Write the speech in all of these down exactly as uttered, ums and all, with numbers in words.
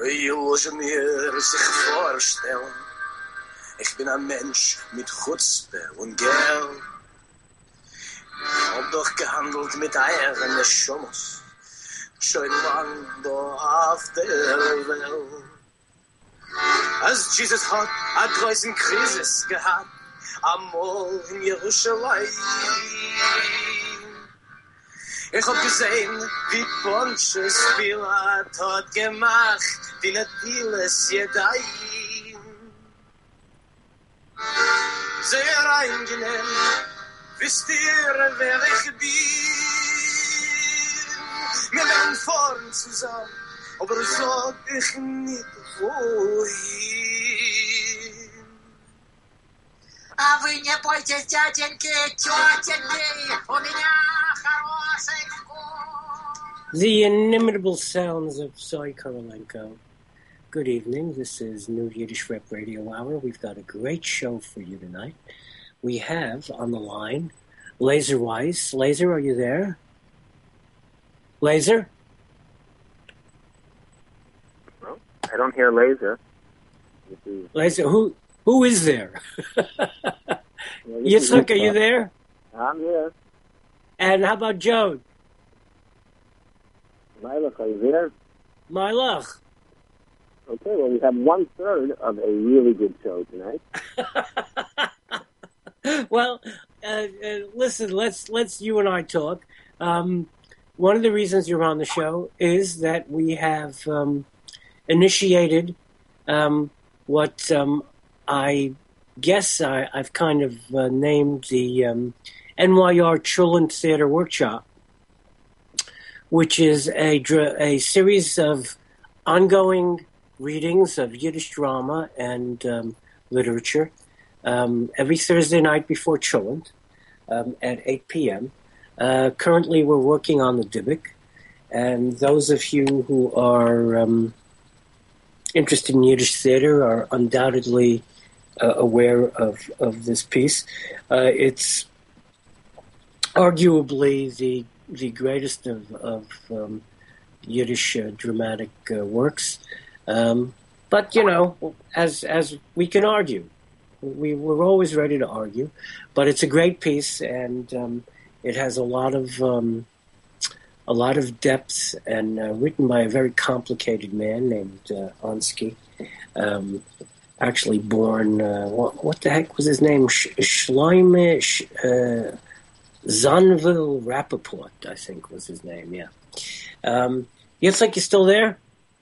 Ilge mir sich vorstellen, ich bin ein Mensch mit Chutzpe und Geld. Ich hab doch gehandelt mit Eiern des Schummers, schon lang da auf der Welt. Als Jesus hat a größen Krisis gehabt, amol in Jerusalem. Ich hab gesehen, wie Pontius Pilat hat gemacht, wie Natiles Jedaim. Sehr angenehm, wisst ihr, wer ich bin? Wir werden fahren zusammen, aber sag ich nicht wohin. А вы не бойтесь, тятеньки, тетеньки, у меня хороший вкус. The inimitable sounds of Soy Korolenko. Good evening. This is New Yiddish Rep Radio Hour. We've got a great show for you tonight. We have on the line Laser Weiss. Laser, are you there? Laser? No, I don't hear Laser. Laser, who who is there? Yitzhak, are you there? I'm here. And how about Joe? Mylach, are you there? Mylach. Okay, well, we have one third of a really good show tonight. Well, uh, uh, listen, let's let's you and I talk. Um, one of the reasons you're on the show is that we have um, initiated um, what um, I guess I, I've kind of uh, named the um, N Y R Children Theater Workshop, which is a dra- a series of ongoing readings of Yiddish drama and um, literature um, every Thursday night before Chulent um, at eight p.m. Uh, currently, we're working on the Dybbuk, and those of you who are um, interested in Yiddish theater are undoubtedly uh, aware of, of this piece. Uh, it's arguably the the greatest of, of um, Yiddish uh, dramatic uh, works. Um, but, you know, as as we can argue, we, we're always ready to argue. But it's a great piece, and um, it has a lot of um, a lot of depth, and uh, written by a very complicated man named uh, Onsky. Um, actually born, uh, what, what the heck was his name? Sh- Shloime Sh- uh, Zanvil Rappaport, I think was his name, yeah. Um, Yitzhak, you still there?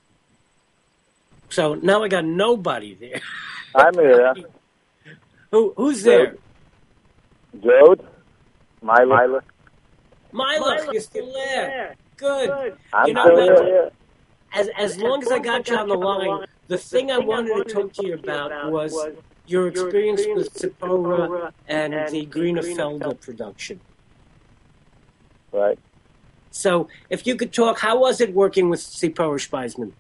So now I got nobody there. I'm here. Who Who's there? Jode? Mylach? Mylach, you're still there. Good. I'm You know still what? here. As, as long as I got you on the line, the thing I wanted to talk to you about was your experience with Zipporah and the Greener Felder production. Right. So if you could talk, how was it working with Zipporah Speisman?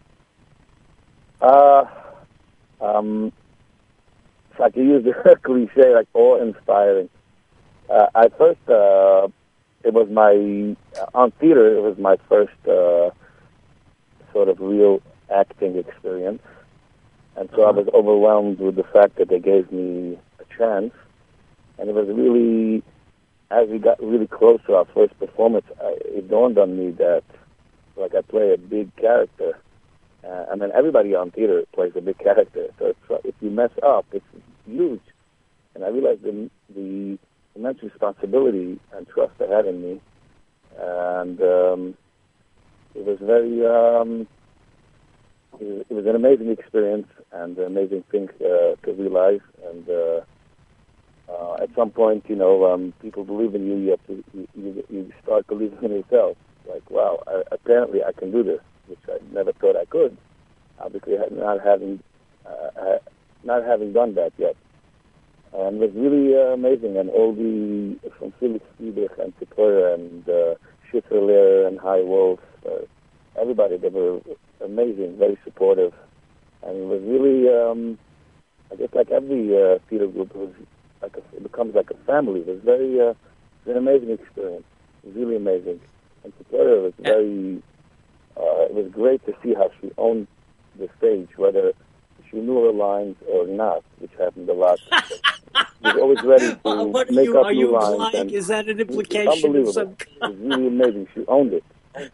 Uh, um, if I could use the cliche, like awe-inspiring. Uh, I first, uh, it was my, on theater, it was my first uh, sort of real acting experience. And so I was overwhelmed with the fact that they gave me a chance. And it was really, as we got really close to our first performance, I, it dawned on me that, like, I play a big character. Uh, I mean, everybody on theater plays a big character. So it's, if you mess up, it's huge. And I realized the, the immense responsibility and trust they had in me. And um, it was very, um, it, was, it was an amazing experience and an amazing thing uh, to realize. And uh, uh, at some point, you know, um, people believe in you. You have to, you, you, you start believing in yourself. Like, wow, I, apparently I can do this, which I never thought I could. Obviously, not having uh, not having done that yet, and it was really uh, amazing. And all the from Felix Friedrich and Zipporah and uh, Schifferler and High Wolf, uh, everybody, they were amazing, very supportive, and it was really, um, I guess, like every uh, theater group, it was like a, it becomes like a family. It was very, uh, it was an amazing experience. It was really amazing, and Zipporah was very. Uh, it was great to see how she owned the stage, whether she knew her lines or not, which happened a lot. She was always ready to Uh, what are make you, up are new you lines. implying? And Is that an it's implication of unbelievable. some It was really amazing. She owned it.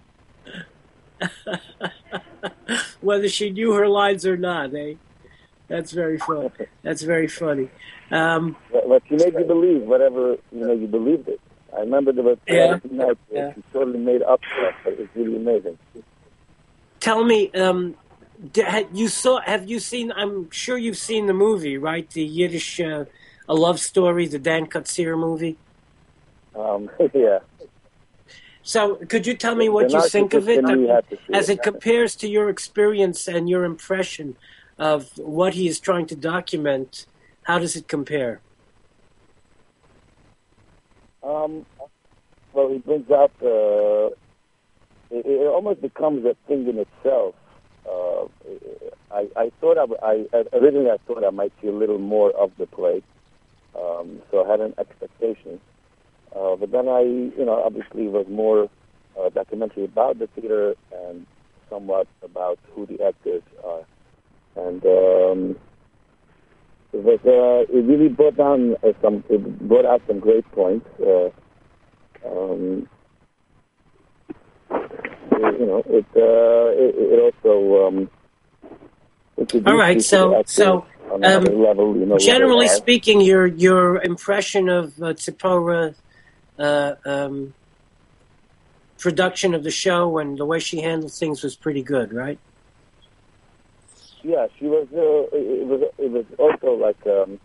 whether she knew her lines or not, eh? That's very funny. That's very funny. Um, But, but she made you believe whatever, you know, you believed it. I remember there was Yeah. a night where Yeah. she totally made up stuff, but it was really amazing. tell me, um, d- ha- you saw? Have you seen? I'm sure you've seen the movie, right? The Yiddish, uh, a love story, the Dan Katzir movie. Um, yeah. So, could you tell me what The you think of narcissist it, in I me mean, had to see as it. it compares to your experience and your impression of what he is trying to document? How does it compare? Um, well, he brings out the. It, it almost becomes a thing in itself. Uh, I, I thought I, I originally I thought I might see a little more of the play, um, so I had an expectation. Uh, but then I, you know, obviously it was more uh, documentary about the theater and somewhat about who the actors are, and um, it was uh, it really brought down uh, some it brought out some great points. Uh, um, you know, it uh, it, it also um, introduced All right, you to so- the actors so, on another um, level. You know, Generally what they are. speaking, your your impression of uh, Tzipora uh, um, production of the show and the way she handled things was pretty good, right? Yeah, she was. Uh, it, it was. It was also like, um,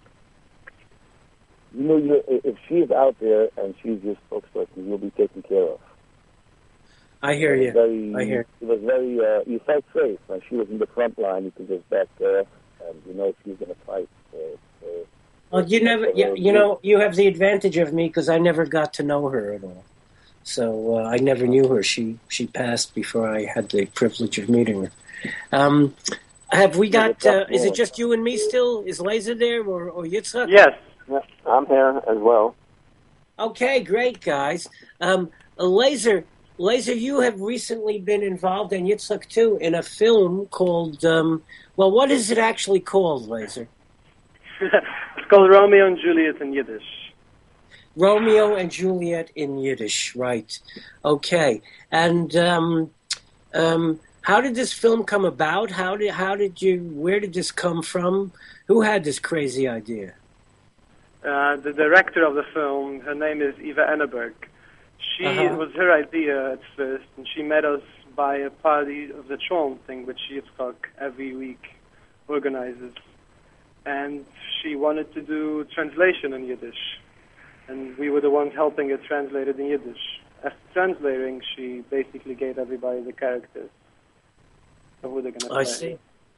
you know, you, if she's out there and she's your spokesperson, you'll be taken care of. I hear It was you. Very, I hear. It was very. Uh, you felt safe when she was in the front line. You could just back there, and you know she's going to fight. Uh, uh, Well, you never, you, you know, you have the advantage of me because I never got to know her at all. So uh, I never knew her. She she passed before I had the privilege of meeting her. Um, have we got? Uh, is it just you and me still? Is Laser there or, or Yitzhak? Yes, I'm here as well. Okay, great guys. Um, Laser, Laser, you have recently been involved, and Yitzhak too, in a film called. Um, well, what is it actually called, Laser? It's called Romeo and Juliet in Yiddish. Romeo and Juliet in Yiddish, right? Okay, and um, um, how did this film come about? How did how did you? Where did this come from? Who had this crazy idea? Uh, the director of the film, her name is Eva Enneberg. She Uh-huh. it was her idea at first, and she met us by a party of the Tron thing, which Yitzchak every week organizes. And she wanted to do translation in Yiddish, and we were the ones helping her translate it in Yiddish. After translating, she basically gave everybody the characters of who they're going to play. I see.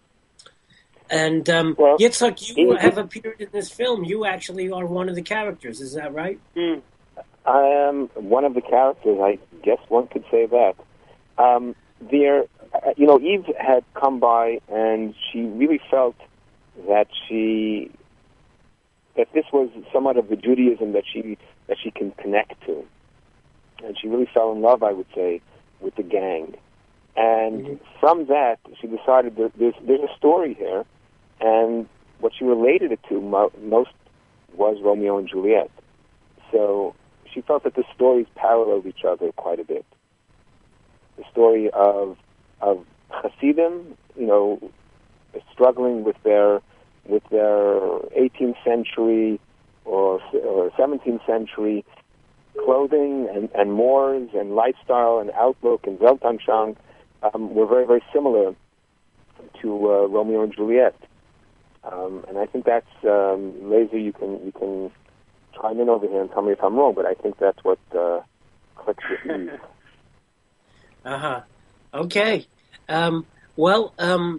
And um, Well, Yitzhak, you he- have appeared in this film. You actually are one of the characters. Is that right? Mm. I am one of the characters. I guess one could say that. Um, there, uh, you know, Eve had come by, and she really felt that she that this was somewhat of the Judaism that she that she can connect to, and she really fell in love, I would say, with the gang. And Mhm. from that, she decided that there's there's a story here, and what she related it to mo- most was Romeo and Juliet. So she felt that the stories paralleled each other quite a bit. The story of of Hasidim, you know, struggling with their with their eighteenth century or or seventeenth century clothing and, and mores and lifestyle and outlook and Weltanschauung um, were very, very similar to uh, Romeo and Juliet. Um, and I think that's um, Laser. You can you can chime in over here and tell me if I'm wrong, but I think that's what uh, clicks with me. Uh huh. Okay. Um, well, um,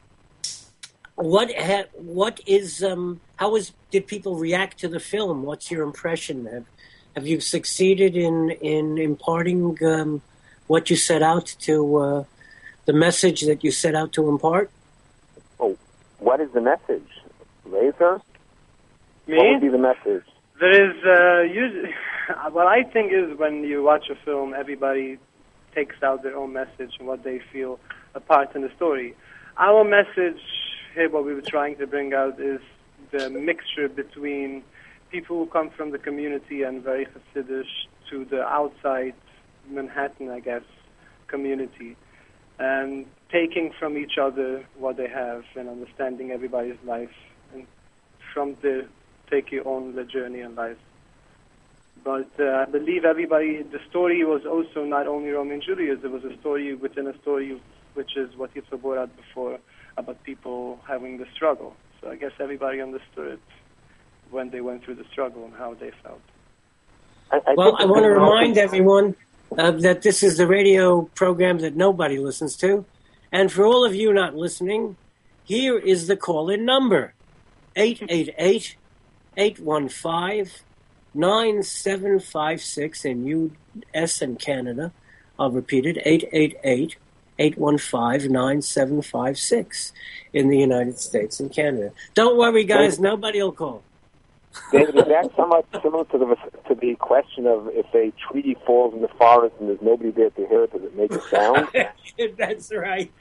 what ha- what is um, how is did people react to the film? What's your impression? Have have you succeeded in in imparting um, what you set out to uh, the message that you set out to impart? Oh, what is the message, Laser? Me? What would be the message? There is, uh, usually, what I think is when you watch a film, everybody takes out their own message and what they feel a part in the story. our message here, what we were trying to bring out is the mixture between people who come from the community and very Hasidic to the outside Manhattan, I guess, community, and taking from each other what they have and understanding everybody's life, and from there take your own journey in life. But uh, I believe everybody, the story was also not only Romeo and Juliet, there was a story within a story, which is what Yitzhak brought out before, about people having the struggle. So I guess everybody understood it when they went through the struggle and how they felt. I, I Well, I want to remind everyone uh, that this is the radio program that nobody listens to. And for all of you not listening, here is the call-in number, eight eight eight, eight one five, nine seven five six in U S and Canada. I'll repeat it, eight eight eight, eight one five, nine seven five six in the United States and Canada. Don't worry, guys, nobody will call. David, is that somewhat similar to the to the question of if a tree falls in the forest and there's nobody there to hear it, does it make a sound? That's right.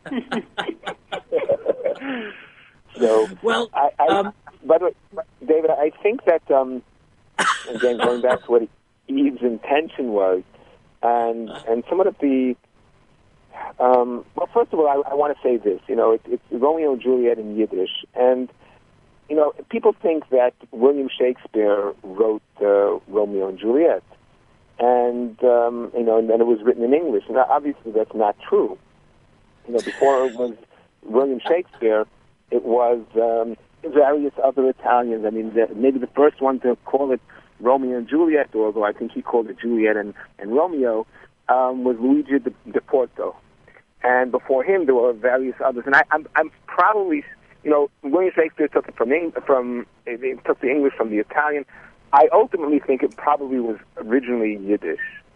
So, well, I, I, um, by the way, David, I think that um, again going back to what Eve's intention was, and and some of the um, well, first of all, I, I want to say this. You know, it, it's Romeo and Juliet in Yiddish, and you know, people think that William Shakespeare wrote uh, Romeo and Juliet, and um, you know, and then it was written in English. And obviously, that's not true. You know, before it was William Shakespeare, it was um, various other Italians. I mean, the, maybe the first one to call it Romeo and Juliet, although I think he called it Juliet and, and Romeo, um, was Luigi de, de Porto. And before him, there were various others. And I, I'm, I'm probably, you know, William Shakespeare took it from Eng- from he took the English from the Italian. I ultimately think it probably was originally Yiddish.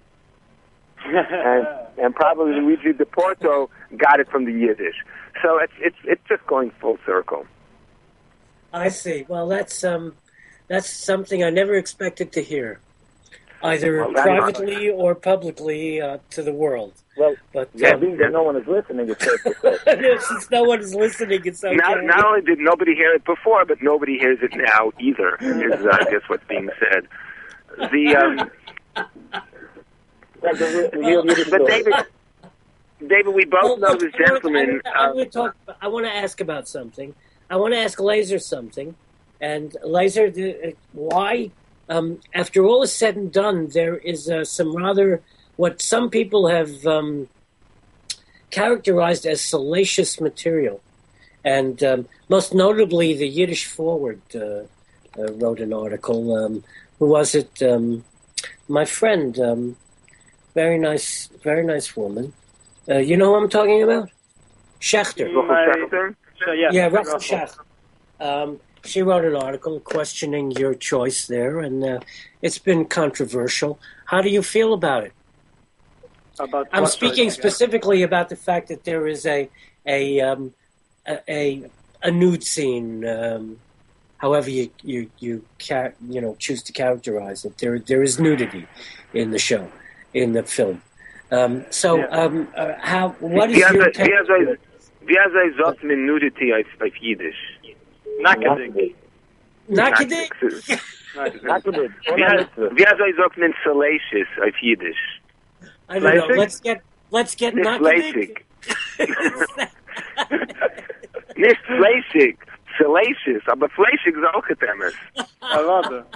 and and probably Luigi de Porto got it from the Yiddish. So it's it's it's just going full circle. I see. Well, that's um, that's something I never expected to hear, either Well, that's privately or publicly uh, to the world. Well, But yeah, um, being that no one is listening, it's safe to say. since no one is listening, it's okay. Not, not only did nobody hear it before, but nobody hears it now either. Is uh, I guess what's being said. The um, That's a real, real Yiddish but story. David, David, we both Well, know look, this I wanna- gentleman. I, Uh, want to talk. I want to ask about something. I want to ask Laser something. And Laser, the, uh, why, um, after all is said and done, there is uh, some rather what some people have um, characterized as salacious material, and um, most notably, the Yiddish Forward uh, uh, wrote an article. Um, who was it? Um, my friend. Um, Very nice, very nice woman. Uh, you know who I'm talking about? Schechter. My- So, yeah, Yeah, Russell Russell. Schechter. Um, she wrote an article questioning your choice there, and uh, it's been controversial. How do you feel about it? About I'm what speaking choice, I guess. specifically about the fact that there is a a um, a, a, a nude scene. Um, however you you you ca- you know choose to characterize it, there there is nudity in the show, in the film. Um, so, Yeah. um, uh, how? What is Wie your er take? sei- wie er sei sagt mit nudity auf, auf Yiddish? Nakadik. Nakadik? Nakadik. Wie er- wie er sei sagt mit salacious auf Yiddish? I don't know. Fleischig? Let's get let's get Nicht Nakadik. fleischig. Nicht fleischig. Salacious. Aber fleischig ist auch etwas. I love it.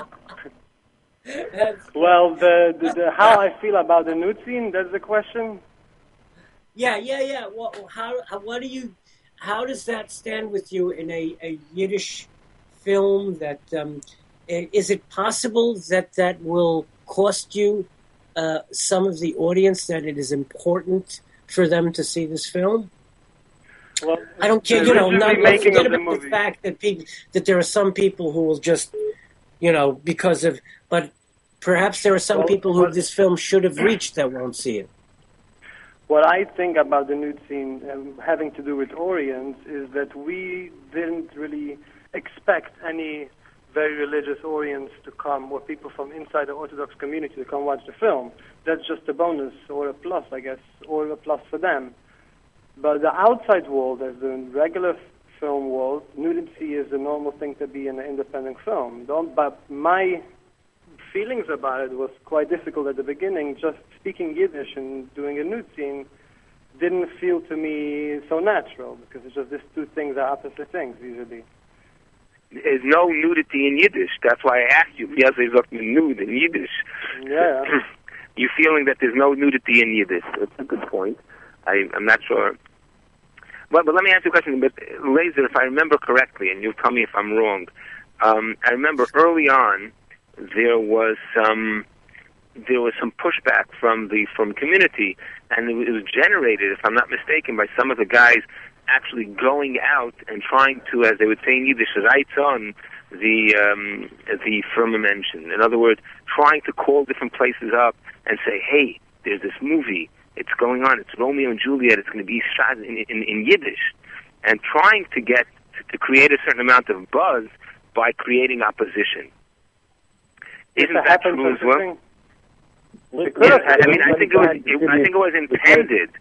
Well, the, the, the how I feel about the nude scene, that's the question? Yeah, yeah, yeah. Well, how, how what do you? How does that stand with you in a, a Yiddish film? That um, i- is it possible that that will cost you uh, some of the audience? That it is important for them to see this film? Well, I don't care. the You know, original not making forget of the about the movie. fact that people that there are some people who will just, you know, because of. But perhaps there are some Well, people who well- this film should have reached that won't see it. What I think about the nude scene um, having to do with Orient is that we didn't really expect any very religious Orients to come, or people from inside the Orthodox community to come watch the film. That's just a bonus or a plus, I guess, or a plus for them. But the outside world, as the regular film world, nudity is a normal thing to be in an independent film. Don't, but my feelings about it was quite difficult at the beginning. Just speaking Yiddish and doing a nude scene didn't feel to me so natural, because it's just these two things are opposite things usually. There's no nudity in Yiddish. That's why I asked you. Yes, there's nothing nude in Yiddish. Yeah. You're feeling that there's no nudity in Yiddish. That's a good point. I, I'm not sure. But, but let me ask you a question. But Laser, if I remember correctly, and you'll tell me if I'm wrong, um, I remember early on there was some there was some pushback from the from community, and it was, it was generated, if I'm not mistaken, by some of the guys actually going out and trying to, as they would say in Yiddish, write on the um, the firmamention. In other words, trying to call different places up and say, hey, there's this movie, it's going on, it's Romeo and Juliet, it's going to be shot in, in, in Yiddish, and trying to get, to create a certain amount of buzz by creating opposition. Isn't that true as well? Yeah, I mean, I think it was, it, I think it was intended.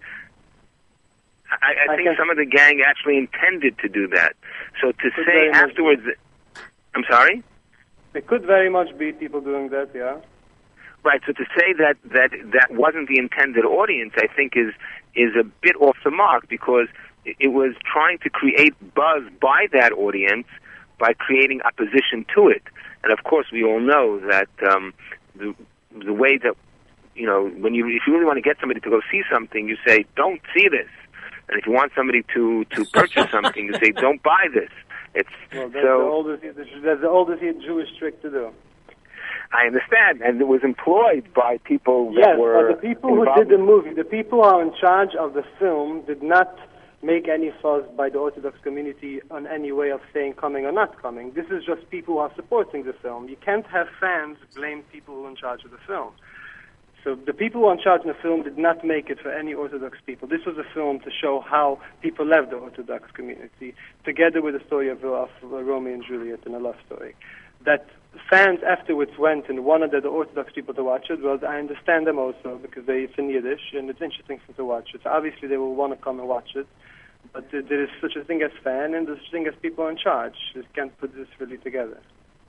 I, I think some of the gang actually intended to do that. So to say afterwards, I'm sorry? It could very much be people doing that, yeah. Right, so to say that, that that wasn't the intended audience, I think is is a bit off the mark, because it was trying to create buzz by that audience by creating opposition to it. And of course, we all know that um, the the way that, you know, when you if you really want to get somebody to go see something, you say, don't see this. And if you want somebody to, to purchase something, you say, don't buy this. It's well, that's so. The oldest, that's the oldest Jewish trick to do. I understand, and it was employed by people that yes, were. Yes, but the people who did the movie, the people who are in charge of the film, did not make any fuss by the Orthodox community on any way of saying coming or not coming. This is just people who are supporting the film. You can't have fans blame people who are in charge of the film. So the people who are in charge of the film did not make it for any Orthodox people. This was a film to show how people left the Orthodox community, together with the story of, of Romeo and Juliet and a love story. That fans afterwards went and wanted the Orthodox people to watch it. Well, I understand them also, because they, it's in Yiddish, and it's interesting for them to watch it. So obviously they will want to come and watch it. But uh, there is such a thing as fan, and there's such a thing as people in charge. You can't put this really together.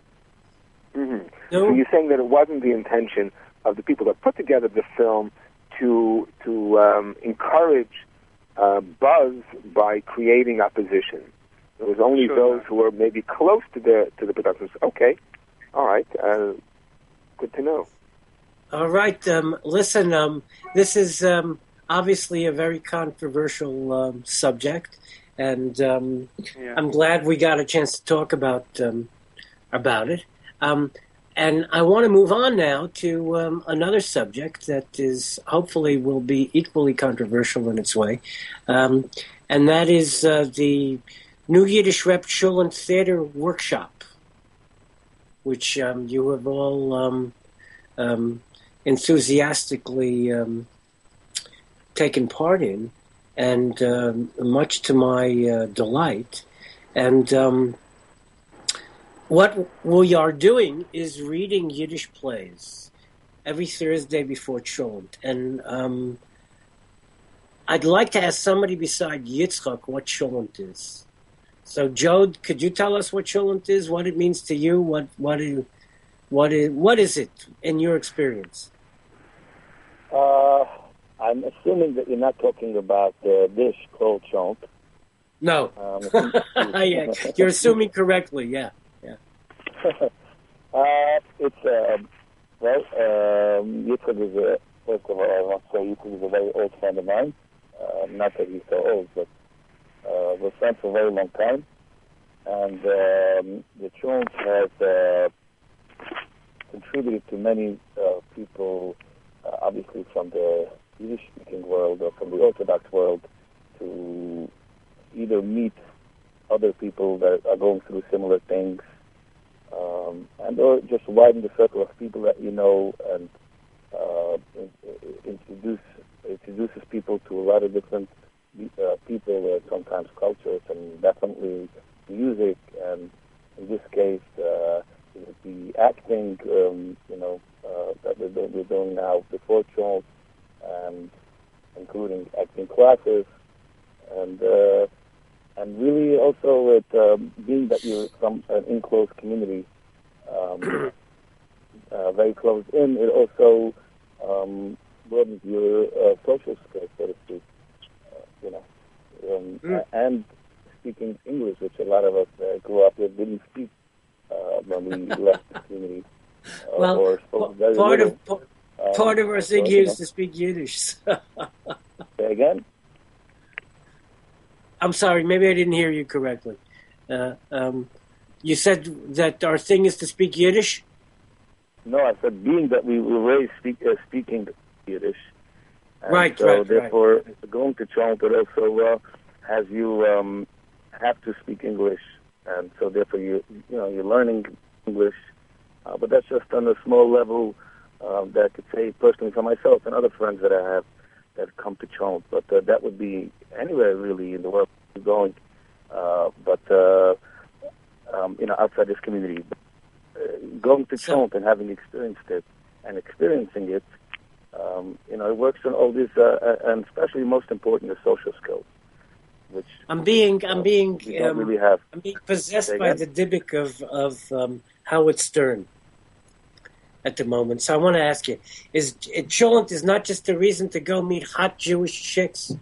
Mm-hmm. No. So you're saying that it wasn't the intention of the people that put together the film to to um, encourage uh, buzz by creating opposition. It was only sure, those yeah. who were maybe close to the to the production. Okay, all right, uh, good to know. All right, um, listen, um, this is um, obviously a very controversial um, subject, and um, yeah. I'm glad we got a chance to talk about um, about it. Um, And I want to move on now to um, another subject that is hopefully will be equally controversial in its way, um, and that is uh, the New Yiddish Rep Shulen Theater Workshop, which um, you have all um, um, enthusiastically um, taken part in, and um, much to my uh, delight. And um, what we are doing is reading Yiddish plays every Thursday before Cholent. And um, I'd like to ask somebody beside Yitzchak what Cholent is. So, Joe, could you tell us what Cholent is, what it means to you? What what is, what is, what is it in your experience? Uh, I'm assuming that you're not talking about the dish called Cholent. No. Um, yeah, you're assuming correctly, yeah. uh, it's, uh, well, um, Yitzchak is a, first of all, I want to say Yitzchak is a very old friend of mine. Uh, not that he's so old, but uh, we're friends for a very long time. And um, the Cholent has uh, contributed to many uh, people, uh, obviously from the Yiddish-speaking world or from the Orthodox world, to either meet other people that are going through similar things, um, and or just widen the circle of people that you know, and uh, introduce introduces people to a lot of different uh, people, uh, sometimes cultures, and definitely music, and in this case, uh, the acting, um, you know, uh, that we're, we're doing now before Cholent, and including acting classes. really also it, um, being that you're from an enclosed community, um, uh, very close in, it also um, broadens your uh, social skills, so to speak. Uh, you know, um, mm. and speaking English, which a lot of us uh, grew up with didn't speak uh, when we left the community. Uh, well, or spoke very part little. of um, part of our thing so, here you know. is to speak Yiddish. Say again? I'm sorry, maybe I didn't hear you correctly. Uh, um, you said that our thing is to speak Yiddish? No, I said being that we were raised speak, uh, speaking Yiddish. And right, so right, therefore, right. going to childhood also uh, has you um, have to speak English. And so therefore, you you know, you're learning English. Uh, but that's just on a small level um, that I could say personally for myself and other friends that I have that come to Cholent. But uh, that would be anywhere really in the world going. Uh, but, uh, um, you know, outside this community. Uh, going to So- Cholent and having experienced it and experiencing it, um, you know, it works on all these, uh, uh, and especially most important, the social skills, which I'm being, I'm uh, being, we don't um, really have. I'm being possessed Say by again? the Dybbuk of of um, Howard Stern at the moment. So I want to ask you: Is Cholent is not just a reason to go meet hot Jewish chicks?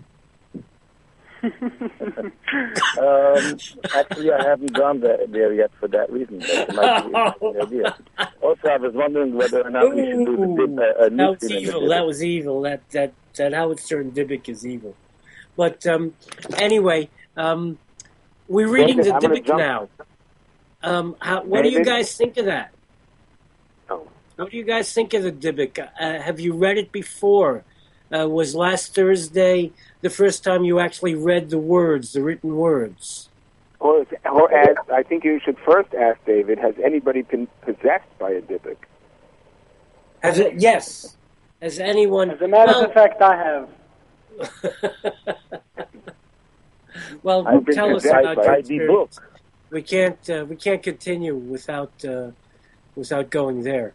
Um, actually, I haven't gone there, there yet for that reason. But it might be a good idea. Also, I was wondering whether or not we should do the dip, uh, a That new was scene in the evil. Dybbuk. That was evil. That that that Howard Stern Dybbuk is evil. But um, anyway, um, we're reading the David, I'm gonna Dybbuk jump- now. Um, how, what do you David? guys think of that? Oh. What do you guys think of the Dybbuk? Uh, have you read it before? Uh, was last Thursday the first time you actually read the words, the written words? Or, or ask, I think you should first ask David, has anybody been possessed by a Dybbuk? Has it? Yes. Has anyone? As a matter well, of fact, I have. well, I've been tell us possessed about by your the experience. book. We can't. Uh, we can't continue without uh, without going there.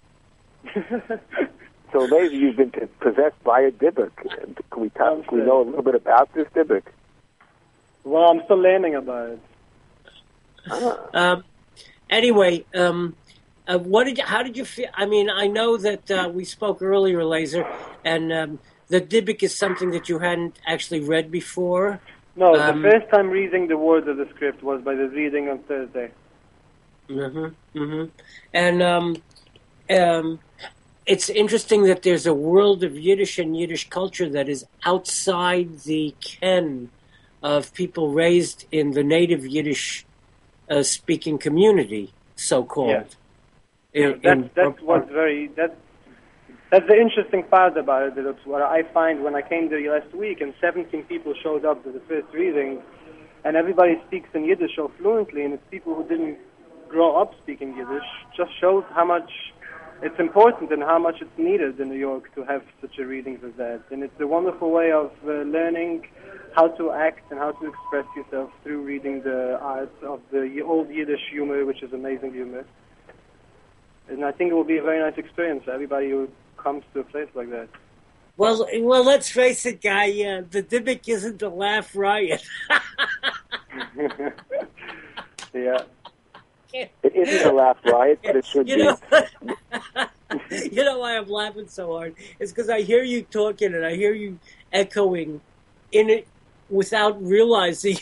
So, lady, you've been p- possessed by a Dybbuk. Can we, talk, can we know a little bit about this Dybbuk? Well, I'm still learning about it. Ah. Um, anyway, um, uh, what did? You, how did you feel? I mean, I know that uh, we spoke earlier, Laser, and um, the Dybbuk is something that you hadn't actually read before. No, Um, the first time reading the words of the script was by the reading on Thursday. Mm-hmm. Mm-hmm. And um, um, it's interesting that there's a world of Yiddish and Yiddish culture that is outside the ken of people raised in the native Yiddish uh, speaking community, so-called. Yeah. In- That's, in- that's what's very... That's, that's the interesting part about it. That's what I find when I came there last week and seventeen people showed up to the first reading, and everybody speaks in Yiddish so fluently, and it's people who didn't grow up speaking Yiddish. Just shows how much it's important and how much it's needed in New York to have such a reading as that. And it's a wonderful way of uh, learning how to act and how to express yourself through reading the art of the old Yiddish humor, which is amazing humor. And I think it will be a very nice experience for everybody who comes to a place like that. Well, well, let's face it, guy. Uh, the Dybbuk isn't a laugh riot. Yeah. It isn't a laugh riot, but it should you be. know, you know why I'm laughing so hard? It's because I hear you talking and I hear you echoing in it without realizing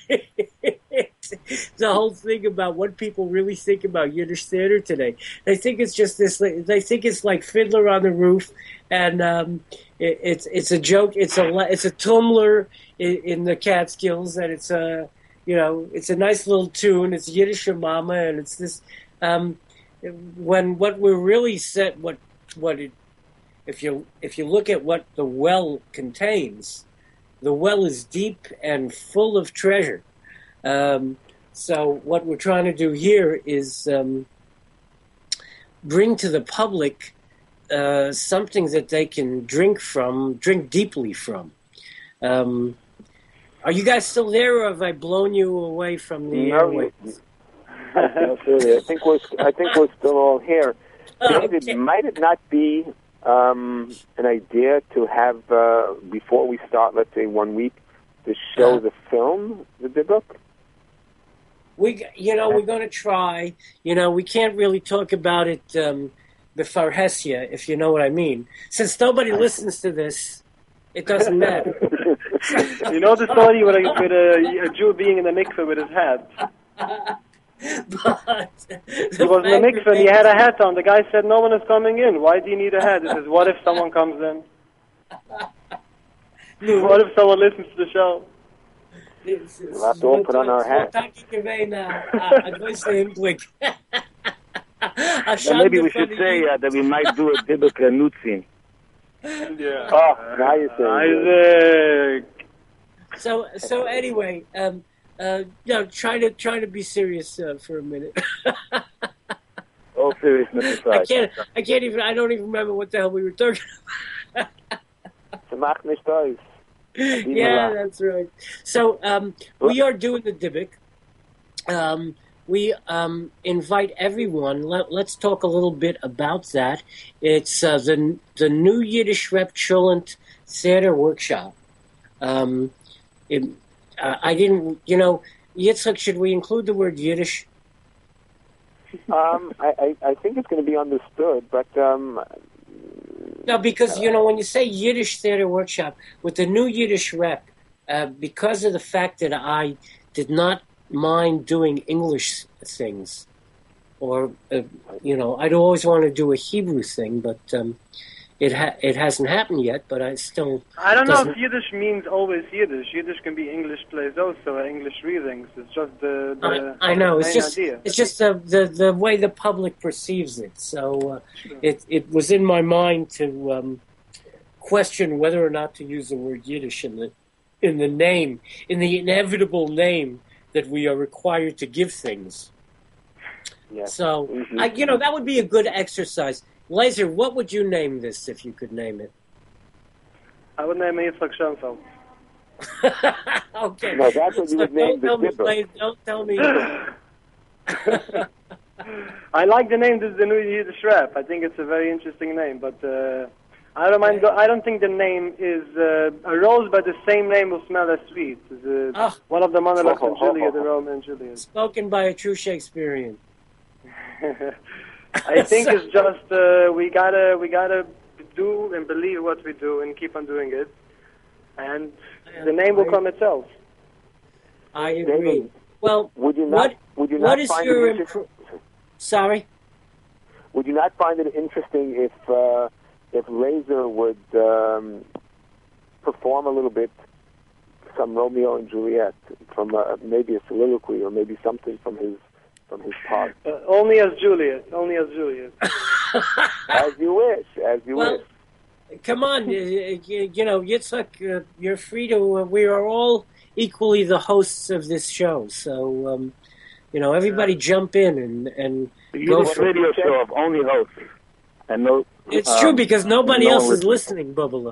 the whole thing about what people really think about Yiddish theater today. They think it's just this. They think it's like Fiddler on the Roof, and um, it, it's it's a joke. It's a it's a tumblr in, in the Catskills, and it's a you know it's a nice little tune. It's Yiddish Mama, and it's this. Um, when what we're really set, what what it, if you if you look at what the well contains, the well is deep and full of treasure. Um, so what we're trying to do here is um, bring to the public uh, something that they can drink from, drink deeply from. Um, are you guys still there, or have I blown you away from the No, airwaves? Absolutely. I think we're I think we're still all here. David, Okay. might it not be um, an idea to have uh, before we start, let's say one week, the show, Uh, the film, the Dybbuk? We, you know, we're going to try. You know, we can't really talk about it um, before Hesia, if you know what I mean. Since nobody listens to this, it doesn't matter. You know the story with, a, with a, a Jew being in the mikveh with his hat? But He was in the mikveh and he had a hat on. The guy said, no one is coming in. Why do you need a hat? He says, what if someone comes in? What if someone listens to the show? We'll have to all put on our hats. Then maybe we should say uh, that we might do a Dybbuk Nutzin. Yeah. Oh, now you're saying it. Isaac. So, so anyway, um, uh, you know, try to try to be serious uh, for a minute. All seriousness I aside. can't. I can't even. I don't even remember what the hell we were talking about. Tzemach nicht aus. Yeah, that's right. So um, we are doing the Dybbuk. Um, we um, invite everyone. Let, let's talk a little bit about that. It's uh, the the new Yiddish Rep Cholent Theater Workshop. Um, it, uh, I didn't, you know, Yitzchak, should we include the word Yiddish? Um, I, I, I think it's going to be understood, but um, No, because, you know, when you say Yiddish Theater Workshop, with the new Yiddish rep, uh, because of the fact that I did not mind doing English things, or, uh, you know, I'd always want to do a Hebrew thing, but um, it ha- it hasn't happened yet, but I still... I don't know doesn't- if Yiddish means always Yiddish. Yiddish can be English plays also, English readings. It's just the, the I, I know, it's main just idea. it's just the, the, the way the public perceives it. So uh, it, it was in my mind to um, question whether or not to use the word Yiddish in the in the name, in the inevitable name that we are required to give things. yes. So, Mhm. I, you know, that would be a good exercise. Laser, what would you name this if you could name it? I would name it Yitzchak Schoenfeld. Okay. No, that's what you So would name don't tell the me, Dybbuk. Laser, don't tell me. I like the name. This is the new Yiddish rap. I think it's a very interesting name, but uh, I don't mind. Go- I don't think the name is uh, a rose, but the same name will smell as sweet. It's, uh, Ah. one of the monologues in Juliet, the Romeo and Juliet. Spoken by a true Shakespearean. I think it's just uh, we gotta we gotta do and believe what we do and keep on doing it, and the name will come itself. I agree. David, Well, Would you not? what would you what not is find your it inter- impro- sorry? Would you not find it interesting if uh, if Laser would um, perform a little bit some Romeo and Juliet from uh, maybe a soliloquy or maybe something from his from his part? Uh, only as Juliet. Only as Juliet. As you wish, as you Well, wish. come on, you, you, you know, Yitzhak, uh, you're free to. Uh, we are all equally the hosts of this show, so um, you know, everybody jump in and and You go do a for it. radio show of only hosts. And no, It's um, true because nobody no one else is listens. listening, Bubala.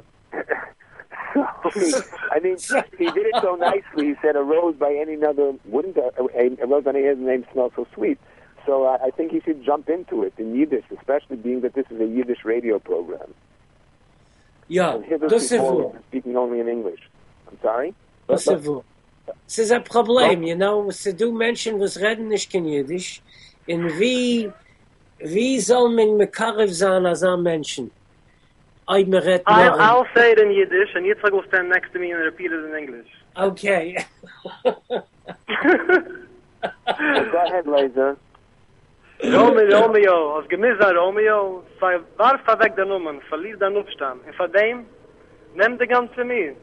I mean, he did it so nicely. He said, "A rose by any other wouldn't a, a, a rose by any other name smell so sweet." So uh, I think he should jump into it in Yiddish, especially being that this is a Yiddish radio program. Ja, And hitherto das ist before, wohl. we've been speaking only in English. I'm sorry. Das ist wohl. Es ist ein Problem, you know, se du Menschen, was reden nicht kein Jiddisch, in wie, wie soll man mekarev sein als ein Menschen? Ay, me red I'll, noch. I'll say it in Yiddish, and Yitzchak will stand next to me and repeat it in English. Okay. Well, go ahead, Laser. Romeo, Romeo, als gemissa Romeo, ver- warf er weg der Nummern, verlief den Aufstand. Und von dem, nimm die ganze mir.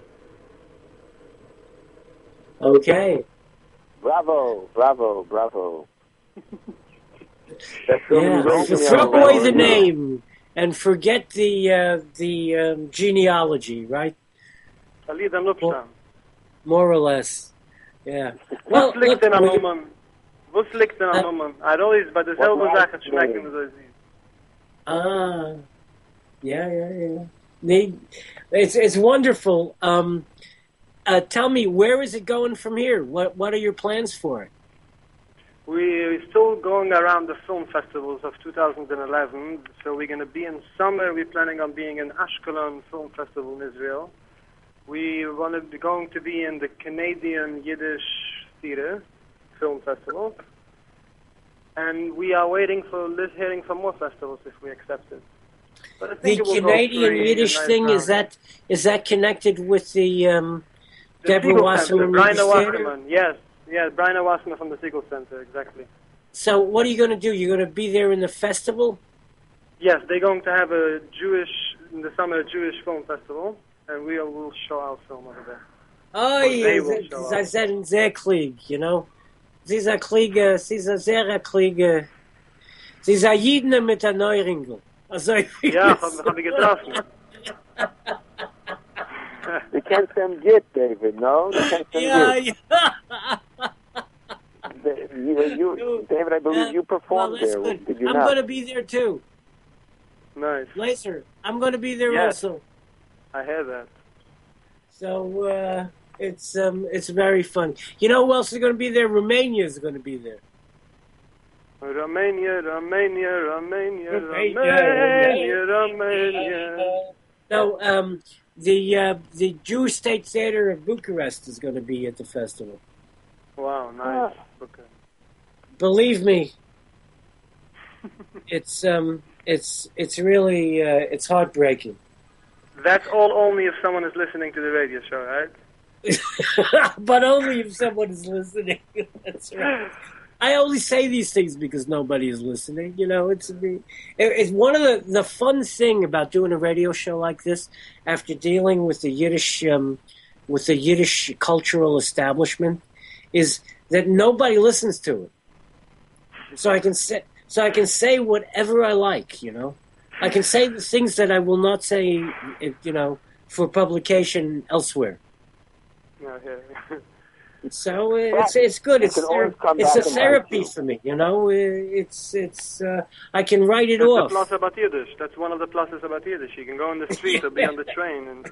Okay. Bravo, bravo, bravo. That's so Yeah, many so Romeo throw and away the Romeo. name and forget the uh, the um, genealogy, right? Verlief den Aufstand. More or less. Yeah. Well, Was liegt look, denn an we- Nummern? Was liegt denn an Uh, Nummern? I always, bei derselben What Sache lies schmecken there? so sie. Ah, yeah, yeah, yeah. They, it's it's wonderful. Um, uh, tell me, where is it going from here? What what are your plans for it? We're still going around the film festivals of two thousand eleven, so we're going to be in summer. We're planning on being in Ashkelon Film Festival in Israel. We wanted to, going to be in the Canadian Yiddish Theater Film Festival. And we are waiting for this hearing from more festivals if we accept it. But I think The it will go Canadian free, Yiddish a nice thing, round. is that is that connected with the um, The Deborah Siegel Wasserman Center, Brian Yiddish Theater? Wasserman, yes. Yes, Brian Wasserman from the Siegel Center, exactly. So what are you going to do? You're going to be there in the festival? Yes, they're going to have a Jewish, in the summer, Jewish film festival, and we will show our film over there. Oh, Or ja, they will sie show sie up. sind sehr klieg, you know. Sie sind kliege, sie sind sehr kliege. Sie sind Jiden mit der Neuringel. Also, Ja, hab, hab ich getroffen. They can't send Git, David, no? They can't send ja, Git. ja. They- You, you, David, I believe Uh, you performed well, there. listen, Did you I'm not? going to be there too. Nice. Laser, I'm going to be there Yes. also. I hear that. So uh, it's um, it's very fun. You know who else is going to be there? Romania is going to be there. Romania, Romania, Romania, Romania, Romania, Romania. No, um, the uh, the Jewish State Theater of Bucharest is going to be at the festival. Wow, nice. Okay. Believe me, it's um, it's it's really uh, it's heartbreaking. That's all only if someone is listening to the radio show, right? But only if someone is listening. That's right. I only say these things because nobody is listening. You know, it's it's one of the the fun thing about doing a radio show like this. After dealing with the Yiddish um, with the Yiddish cultural establishment, is that nobody listens to it. So I can say so I can say whatever I like. You know, I can say the things that I will not say. You know, for publication elsewhere. No, yeah. So uh, it's it's good. You It's can always ther- come it's a back and therapy write you. for me. You know, Uh, it's it's uh, I can write it That's off. the plus about Yiddish. That's one of the pluses about Yiddish. You can go on the street or be on the train. And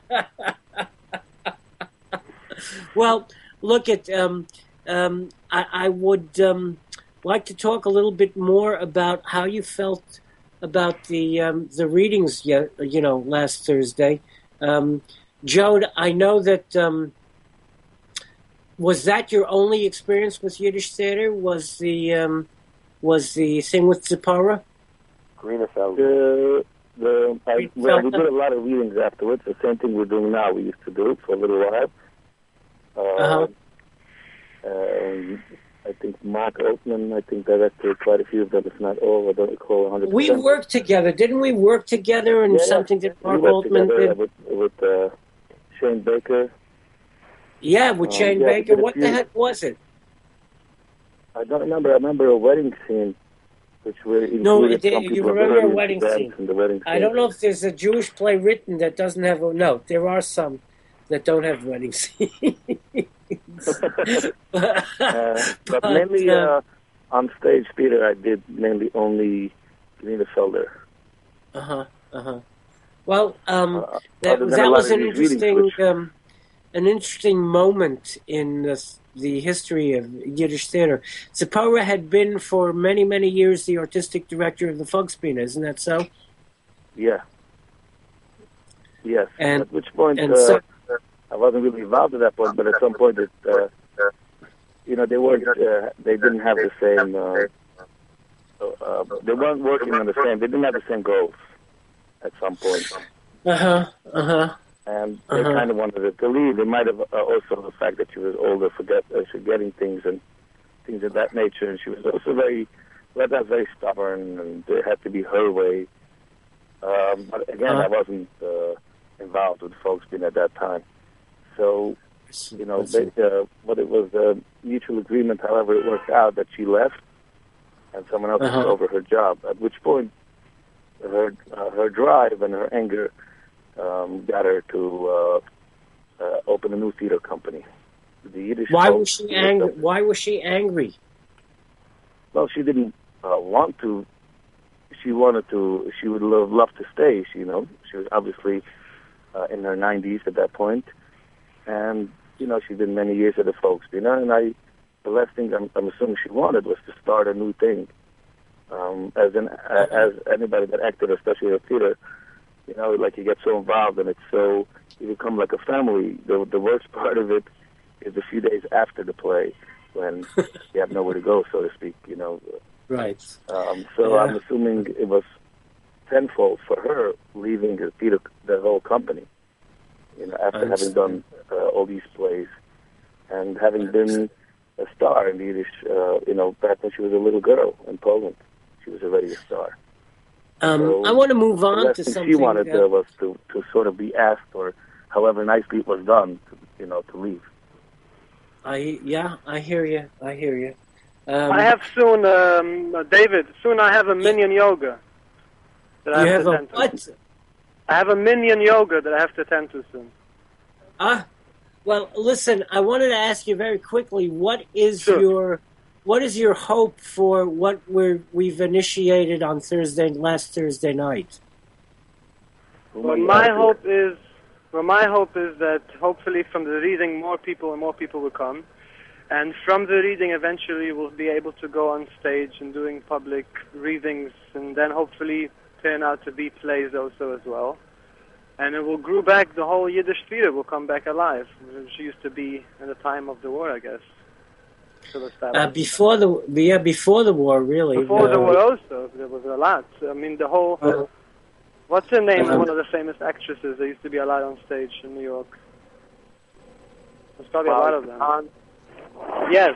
Well, look at um, um, I, I would um, like to talk a little bit more about how you felt about the um, the readings. Yet, you know, last Thursday, um, Jode. I know that. Um, Was that your only experience with Yiddish theater? Was the um, was the thing with Zipporah? Greenefeld. The, the, I, We well, felt we that- did a lot of readings afterwards. The same thing we're doing now. We used to do it for a little while. Uh, Uh-huh. um, I think Mark Oatman, I think, directed quite a few of them, if not all. I don't recall one hundred percent. We worked together, didn't we? Work together in Yeah, something that we Mark worked Altman together did. with, with uh, Shane Baker. Yeah, with Um, Shane yeah, we Baker. did a What the few. heck was it? I don't remember. I remember a wedding scene, which were No, included it- some you people of the remember a audience wedding dance scene. in the wedding scene. I don't know if there's a Jewish play written that doesn't have a no. There are some that don't have wedding scenes. Uh, but, But, mainly uh, uh, on stage theater, I did mainly only Greenfelder. Uh huh. Uh huh. Well, um, Uh, that other than a that lot was of an these readings, interesting which- um, an interesting moment in the, the history of Yiddish theater. Zipporah had been for many many years the artistic director of the Volksbühne, isn't that so? Yeah. Yes. And- at which point and uh, so- I wasn't really involved at that point, but at some point, it, uh, you know, they weren't. Uh, they didn't have the same. Uh, uh, they weren't working on the same. They didn't have the same goals at some point, Uh huh. Uh huh. and they Uh-huh. kind of wanted it to leave. They might have uh, also the fact that she was older, forget uh, forgetting things and things of that nature, and she was also very, well, that's very stubborn, and it had to be her way. Um, but again, Uh-huh. I wasn't uh, involved with folks being at that time. So, you know, they, uh, but it was a mutual agreement, however it worked out, that she left and someone else Uh-huh. took over her job, at which point her uh, her drive and her anger um, got her to uh, uh, open a new theater company. The Yiddish Why folk was she theater angry? company. Why was she angry? Well, she didn't uh, want to. She wanted to. She would love, love to stay. She, you know, she was obviously uh, in her nineties at that point, and you know, she did many years at the folks, you know. And I, the last thing I'm, I'm assuming she wanted was to start a new thing. Um, as in, uh, as anybody that acted, especially in theater, You know, like you get so involved and it's so, you become like a family. The, the worst part of it is a few days after the play when you have nowhere to go, so to speak, you know. Right. Um, so Yeah. I'm assuming it was tenfold for her leaving the theater, the whole company, you know, after having done uh, all these plays and having been a star in the Yiddish, uh, you know, back when she was a little girl in Poland. She was already a star. Um, So I want to move the on last to thing something. she wanted uh, uh, was to, to sort of be asked, or however nicely it was done, to, you know, to leave. I yeah, I hear you. I hear you. Um, I have soon, um, uh, David, soon I have a minion yoga that I you have have to a attend to. what? I have a minion yoga that I have to attend to soon. Ah, well, listen. I wanted to ask you very quickly. What is Sure. your what is your hope for what we're we've initiated on Thursday, last Thursday night? Well, my hope is, well, my hope is that hopefully from the reading, more people and more people will come, and from the reading, eventually, we'll be able to go on stage and doing public readings, and then hopefully turn out to be plays also as well. And it will grow back. The whole Yiddish theater will come back alive, which used to be in the time of the war, I guess. So Uh, before the yeah, before the war, really. Before the uh, war also, there was a lot. I mean, the whole... Uh, what's her name? um, One of the famous actresses that used to be a lot on stage in New York. There's probably a lot of them. Yes.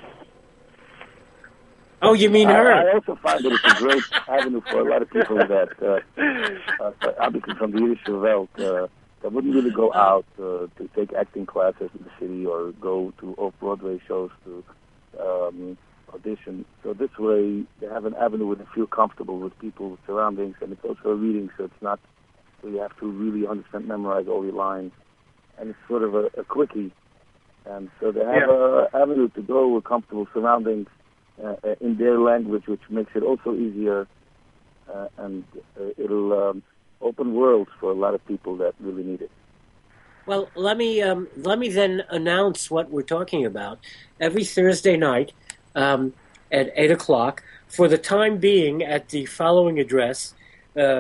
Oh, you mean her? I, I also find that it's a great avenue for a lot of people that, uh, uh, obviously from the Yiddish Welt, uh, that wouldn't really go out uh, to take acting classes in the city or go to off-Broadway shows to um, audition. So this way, they have an avenue where they feel comfortable with people's surroundings, and it's also a reading, so it's not where you have to really one hundred percent memorize all your lines. And it's sort of a, a quickie. And so they have Yeah. an avenue to go with comfortable surroundings uh, uh, in their language, which makes it also easier, uh, and uh, it'll um, open worlds for a lot of people that really need it. Well, let me um, let me then announce what we're talking about. Every Thursday night um, at eight o'clock, for the time being, at the following address, uh,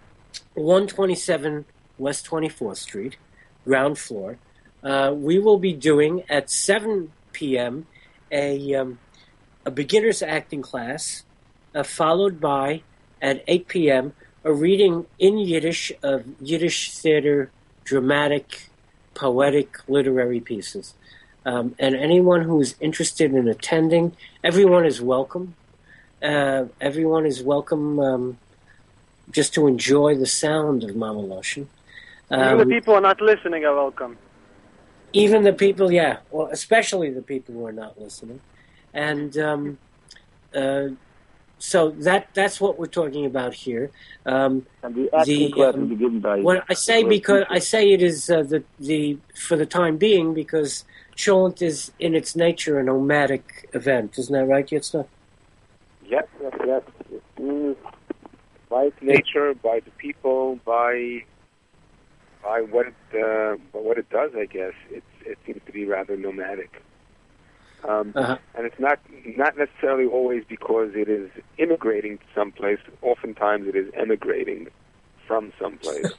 one twenty-seven West twenty-fourth Street, ground floor. Uh, we will be doing at seven p.m. a um, a beginner's acting class, uh, followed by at eight p.m. a reading in Yiddish of Yiddish theater, dramatic, poetic, literary pieces. Um, and anyone who is interested in attending, everyone is welcome. Uh, everyone is welcome um, just to enjoy the sound of Mama Loshen. Even Um, the people who are not listening are welcome. Even the people, yeah, well, especially the people who are not listening. And um, uh, so that that's what we're talking about here. Um, And the acting the, class um, will be given by... When I say great because teachers. I say it is uh, the the for the time being because Cholent is in its nature a nomadic event, isn't that right, Yitzhak? Yes, yes, yes. It's by its nature, by the people, by by what it uh, by what it does. I guess it's it seems to be rather nomadic, um, Uh-huh. and it's not not necessarily always because it is immigrating to someplace. Oftentimes, it is emigrating from someplace.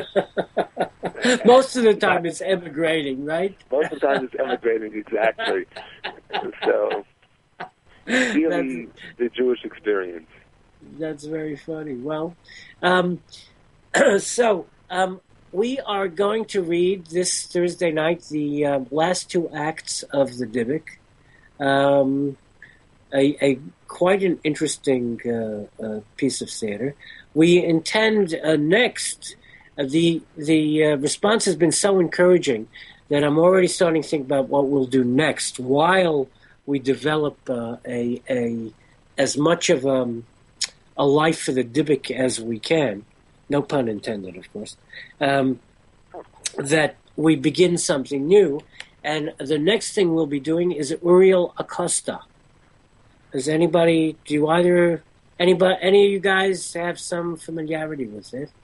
Most of the time, it's emigrating, right? Most of the time, it's emigrating exactly. So, feeling the Jewish experience. That's very funny. Well, um, so um, we are going to read this Thursday night the uh, last two acts of the Dybbuk. Um, a, a quite an interesting uh, uh, piece of theater. We intend uh, next. Uh, the the uh, response has been so encouraging that I'm already starting to think about what we'll do next while we develop uh, a a as much of um, a life for the Dybbuk as we can. No pun intended, of course. Um, that we begin something new, and the next thing we'll be doing is Uriel Acosta. Does anybody? Do you either anybody any of you guys have some familiarity with it?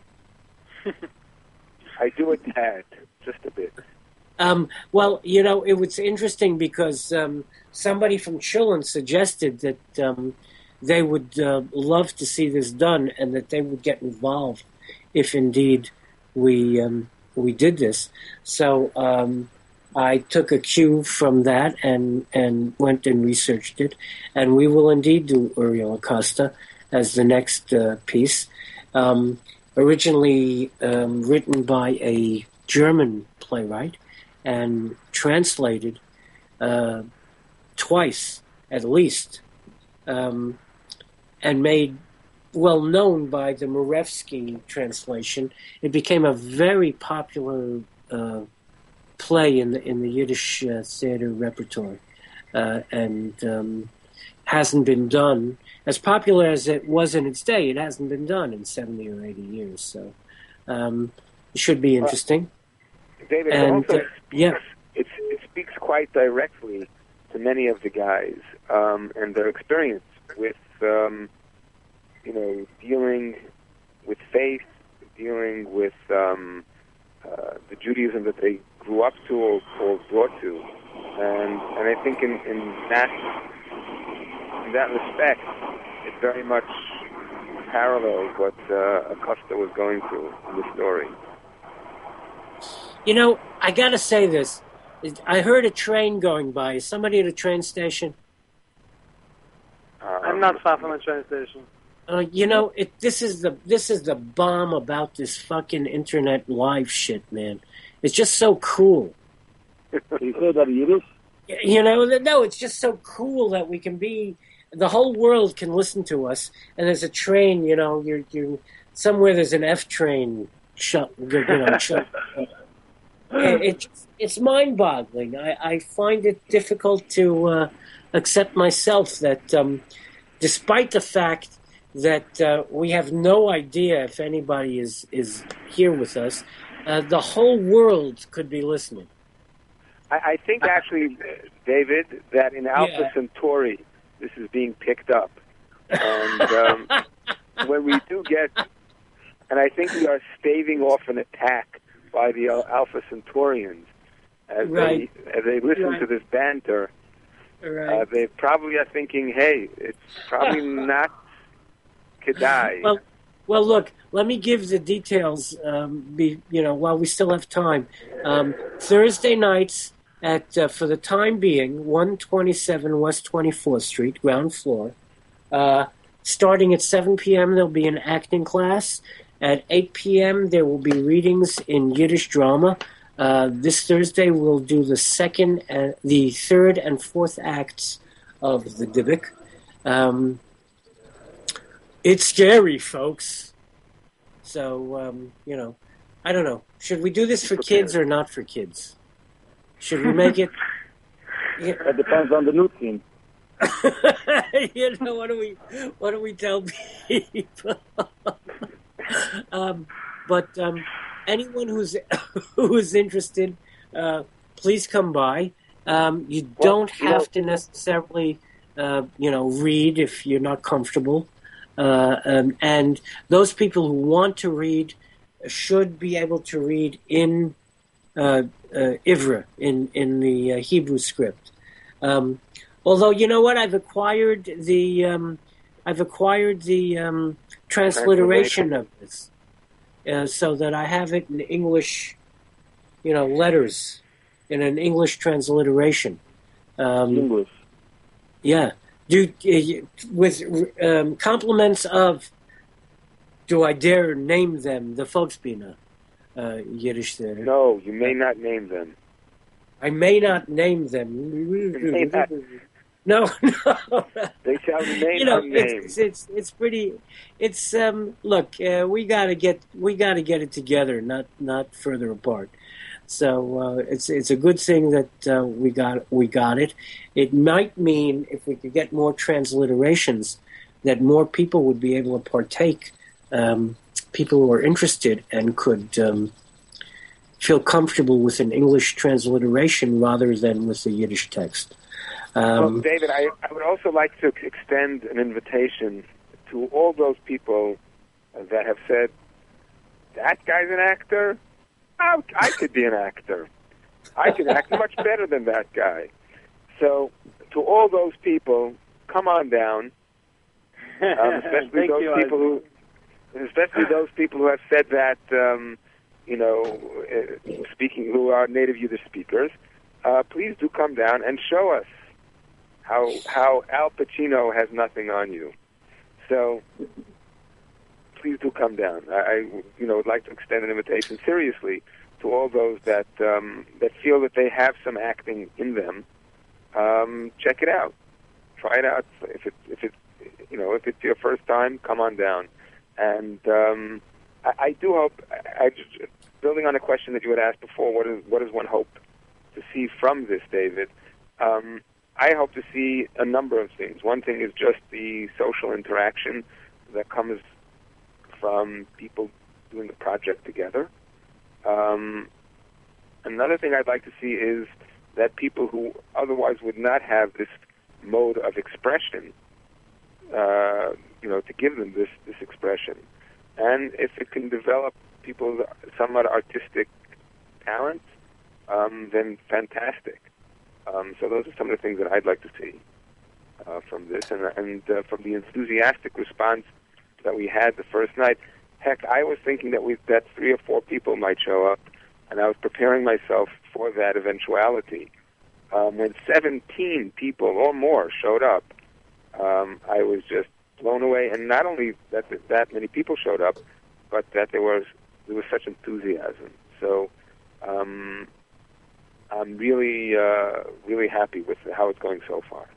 I do a tad, just a bit. Um, well, you know, it was interesting because um, somebody from Chilin suggested that um, they would uh, love to see this done and that they would get involved if indeed we um, we did this. So um, I took a cue from that and and went and researched it, and we will indeed do Uriel Acosta as the next uh, piece. Um, originally um, written by a German playwright and translated uh, twice at least, um, and made well known by the Murevsky translation. It became a very popular uh, play in the in the Yiddish uh, theater repertoire, uh, and um, hasn't been done as popular as it was in its day. It hasn't been done in seventy or eighty years, so um, it should be interesting. Uh, David, and, it also uh, speaks, yeah, it's, it speaks quite directly to many of the guys um, and their experience with, um, you know, dealing with faith, dealing with um, uh, the Judaism that they grew up to or, or brought to, and and I think in, in that in that respect, it very much parallels what uh, Acosta was going through in the story. You know, I got to say this. I heard a train going by. Is somebody at a train station? Um, I'm not far from a train station. Uh, you know, it. This is the this is the bomb about this fucking internet live shit, man. It's just so cool. You say that Yiddish? You know, no, it's just so cool that we can be. The whole world can listen to us, and there's a train. You know, you're you somewhere. There's an F train shut. You know, shut. It, it, it's mind-boggling. I, I find it difficult to uh, accept myself that, um, despite the fact that uh, we have no idea if anybody is, is here with us, uh, the whole world could be listening. I, I think actually, David, that in Alpha Yeah. Centauri, this is being picked up. And um, when we do get, and I think we are staving off an attack by the Alpha Centaurians as Right. they as they listen Right. to this banter. Right. Uh, they probably are thinking, "Hey, it's probably not Kedai." Well, well, look. Let me give the details. Um, be you know while we still have time. Um, Thursday nights at uh, for the time being, one twenty-seven West twenty-fourth Street, ground floor. Uh, starting at seven p.m., there'll be an acting class. At eight p.m., there will be readings in Yiddish drama. Uh, this Thursday, we'll do the second, and the third and fourth acts of the Dybbuk. Um, it's scary, folks. So, um, you know, I don't know. Should we do this for kids or not for kids? Should we make it? Yeah. That depends on the new team. You know, what do we? What do we tell people? um, but um, anyone who's who's interested, uh, please come by. Um, you Well, don't you have know- to necessarily, uh, you know, read if you're not comfortable. Uh, um, and those people who want to read should be able to read in uh, uh, Ivra, in in the uh, Hebrew script. Um, although, you know what, I've acquired the um, I've acquired the um, transliteration of this, uh, so that I have it in English, you know, letters in an English transliteration. Um, English. yeah, do uh, with um, compliments of. Do I dare name them the Volksbühne, uh, Yiddish theater? No, you may not name them. I may not name them. may not. No, no. They shall remain You know, unnamed. it's, it's it's pretty. It's um. Look, uh, we gotta get we gotta get it together, not not further apart. So uh, it's it's a good thing that uh, we got we got it. It might mean if we could get more transliterations, that more people would be able to partake. Um, people who are interested and could um, feel comfortable with an English transliteration rather than with the Yiddish text. Um, Well, David, I, I would also like to extend an invitation to all those people that have said, that guy's an actor? I, I could be an actor. I can act much better than that guy. So, to all those people, come on down, um, especially Thank those you, people who especially those people who have said that, um, you know, uh, speaking, who are native Yiddish speakers, uh, please do come down and show us how how Al Pacino has nothing on you. So please do come down. I, I you know, would like to extend an invitation seriously to all those that um, that feel that they have some acting in them. Um, check it out. Try it out. If it if it you know if it's your first time, come on down. And um, I, I do hope. I, I just, building on a question that you had asked before, what is what does one hope to see from this, David? Um, I hope to see a number of things. One thing is just the social interaction that comes from people doing the project together. Um, another thing I'd like to see is that people who otherwise would not have this mode of expression, uh, you know, to give them this, this expression. And if it can develop people's somewhat artistic talent, um, then fantastic. Um, so those are some of the things that I'd like to see uh, from this, and, and uh, from the enthusiastic response that we had the first night. Heck, I was thinking that we that three or four people might show up, and I was preparing myself for that eventuality. Um, when seventeen people or more showed up, um, I was just blown away. And not only that that many people showed up, but that there was there was such enthusiasm. So. Um, I'm really, uh, really happy with how it's going so far.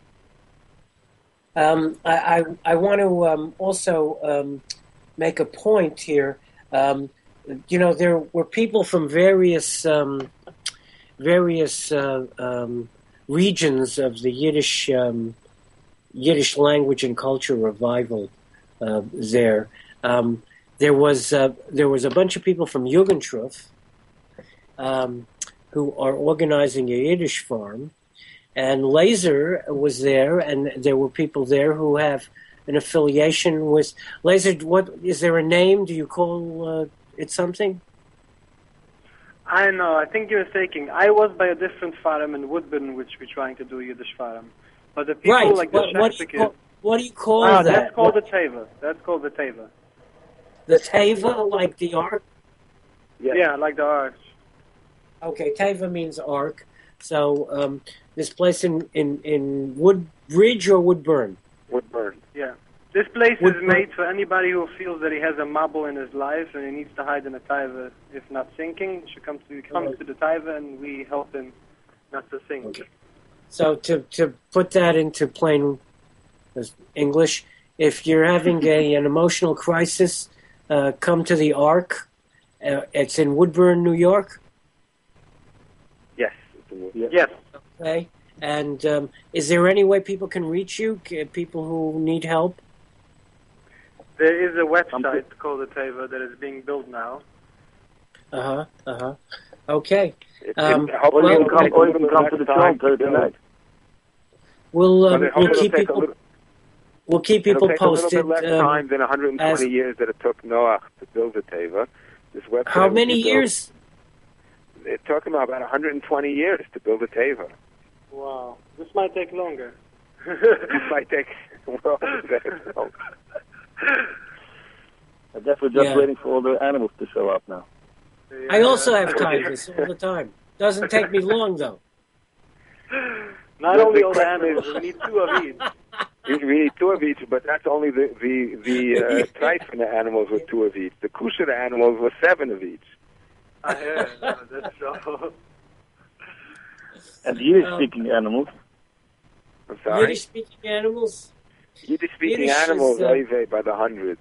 Um, I, I, I want to um, also um, make a point here. Um, you know, there were people from various um, various uh, um, regions of the Yiddish um, Yiddish language and culture revival uh, there. Um, there was uh, there was a bunch of people from Jugendtruff. Um, who are organizing a Yiddish farm, and Laser was there, and there were people there who have an affiliation with Laser. What is there a name? Do you call uh, it something? I know. I think you're mistaken. I was by a different farm in Woodburn, which we're trying to do Yiddish farm. But the people right. like what, the what, do you call, what do you call ah, that? That's called what? the Teva. That's called the Teva. The Teva, like the ark? Yes. Yeah, like the ark. Okay, Teva means ark. So um, this place in, in, in Woodbridge or Woodburn? Woodburn. Yeah. This place Woodburn. is made for anybody who feels that he has a mabul in his life and he needs to hide in a taiva if not sinking. He should come to, come right. to the taiva and we help him not to sink. Okay. So to, to put that into plain English, if you're having a, an emotional crisis, uh, come to the Ark. Uh, it's in Woodburn, New York. Yes. Yes. Okay. And um, is there any way people can reach you, people who need help? There is a website called the Teva that is being built now. Uh-huh, uh-huh. Okay. Um, or you can come, or you can come to the show Thursday night. We'll, um, we'll keep people, little, we'll keep people it'll take posted. a little bit less um, time than one hundred twenty as, years that it took Noach to build the Teva. This website how many years? It took him about one hundred twenty years to build a Teva. Wow. This might take longer. This might take... Well, I guess we're just yeah. waiting for all the animals to show up now. Yeah. I also have tigers all the time. Doesn't take me long, though. Not the only all the animals, we need two of each. We need two of each, but that's only the the the uh, Treifen animals with two of each. The Kusher animals were seven of each. Ah, yeah, no, that's so. And Yiddish-speaking um, animals. I'm sorry? Yiddish-speaking animals? Yiddish-speaking Yiddish animals, is, uh, oy by the hundreds.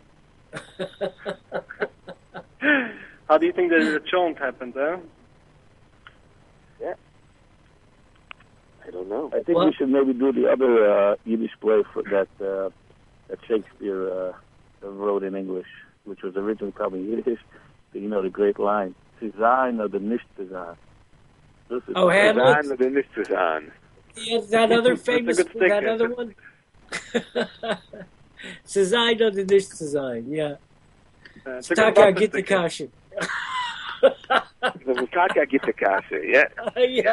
How do you think that the chant happened, huh? Yeah. I don't know. I think well, we should maybe do the other uh, Yiddish play for that uh, that Shakespeare uh, wrote in English, which was originally probably Yiddish. You know, the great line, "Zu sein oder nicht zu sein." Oh, Hamlet? Zu sein oder nicht zu sein. Yeah, that other famous, that other one? Zu sein oder nicht zu sein, yeah. Uh, Taka get the caution. The Taka get the kasha, yeah. Yeah.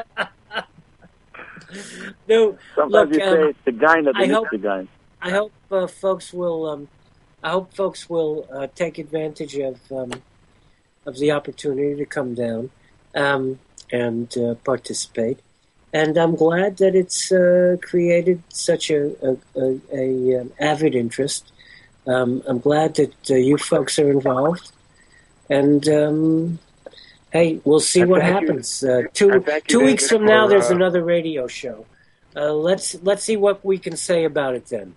No, Sometimes look, you um, say the guy, not I the hope, the guy. I hope uh, folks will. Um, I hope folks will uh, take advantage of um, of the opportunity to come down um, and uh, participate. And I'm glad that it's uh, created such a, a, a, a um, avid interest. Um, I'm glad that uh, you folks are involved. And um, hey, we'll see And what thank you. happens. Uh, two And thank you, two David, weeks from for, now, there's uh, another radio show. Uh, let's let's see what we can say about it then.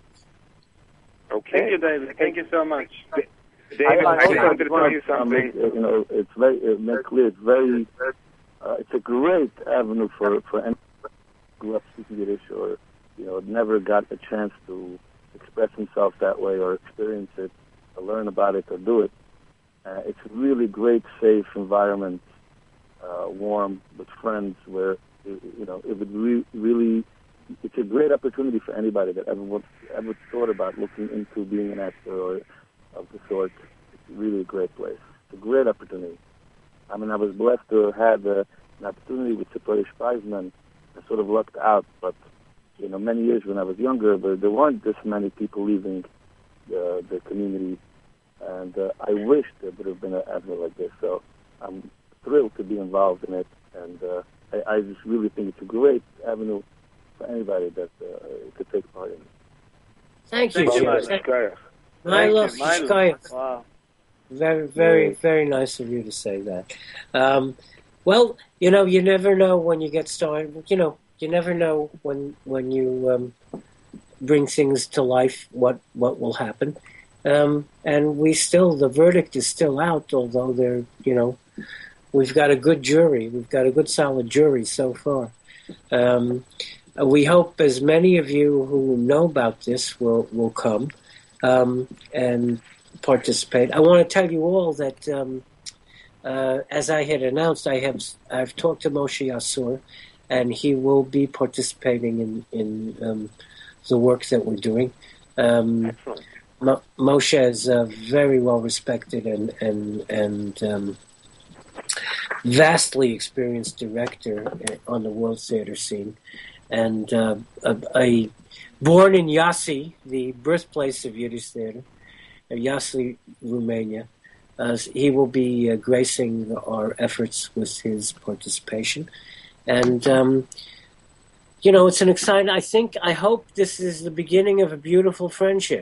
Okay. Thank you, David. Thank you so much. David, I, I, I just also wanted to tell you um, something. it- you know, it's very, it makes clear, it's very, uh, it's a great avenue for, for anyone who grew up speaking Yiddish or, you know, never got a chance to express himself that way or experience it or learn about it or do it. Uh, it's a really great, safe environment, uh, warm, with friends where, you know, it would re- really, it's a great opportunity for anybody that ever, ever thought about looking into being an actor or of the sort. It's really a great place. It's a great opportunity. I mean, I was blessed to have had uh, an opportunity with Sephora Speisman. I sort of lucked out, but, you know, many years when I was younger, but there weren't this many people leaving the, the community, and uh, I wish there would have been an avenue like this. So I'm thrilled to be involved in it, and uh, I, I just really think it's a great avenue for anybody that uh, could take part in it. Thank you, Thank you, Jim. Mike. Thank- Skyler. I Thank love you. Mine- Shkaya. Wow. Very, very, very nice of you to say that. Um, well, you know, you never know when you get started. You know, you never know when when you um, bring things to life what what will happen. Um, and we still, the verdict is still out, although they're, you know, we've got a good jury. We've got a good, solid jury so far. Um, we hope as many of you who know about this will will come um, and participate. I want to tell you all that, um, uh, as I had announced, I have I've talked to Moshe Yasur, and he will be participating in in um, the work that we're doing. Um, Excellent. Mo- Moshe is a very well respected and and and um, vastly experienced director on the world theater scene, and uh, a, a born in Iași, the birthplace of Yiddish theater, Iași, Romania. Uh, he will be uh, gracing our efforts with his participation, and um, you know, it's an exciting. I think, I hope this is the beginning of a beautiful friendship.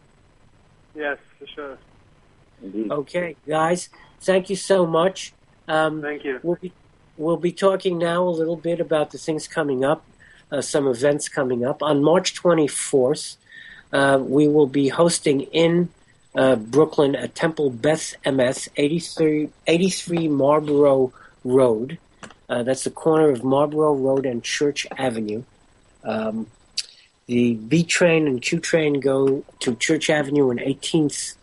Yes, for sure. Indeed. Okay, guys, thank you so much. Um, Thank you. We'll be we'll be talking now a little bit about the things coming up, uh, some events coming up. On March twenty-fourth, uh, we will be hosting in uh, Brooklyn at Temple Beth Emes, eighty-three, eighty-three Marlborough Road. Uh, that's the corner of Marlborough Road and Church Avenue. Um, the B train and Q train go to Church Avenue and eighteenth,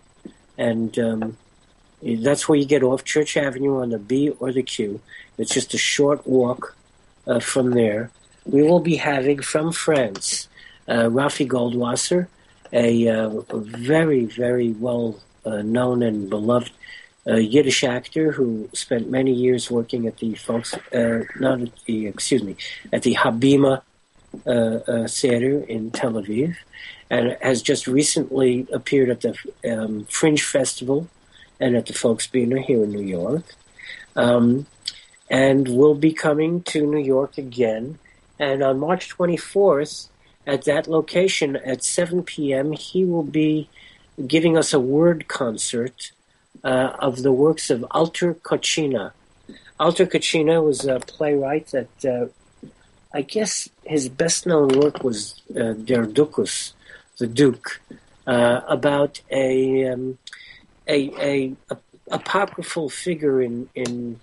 and um, that's where you get off Church Avenue on the B or the Q. It's just a short walk uh, from there. We will be having from France uh, Rafi Goldwasser, a, uh, a very, very well uh, known and beloved uh, Yiddish actor who spent many years working at the folks, uh, not at the, excuse me, at the Habima uh, uh, Theater in Tel Aviv, and has just recently appeared at the um, Fringe Festival and at the Folksbiener here in New York. Um, and we'll be coming to New York again. And on March twenty-fourth, at that location at seven p.m., he will be giving us a word concert uh, of the works of Alter Kachina. Alter Kachina was a playwright that, uh, I guess his best-known work was uh, Der Dukus, the Duke, uh, about a... Um, A, a, a apocryphal figure in in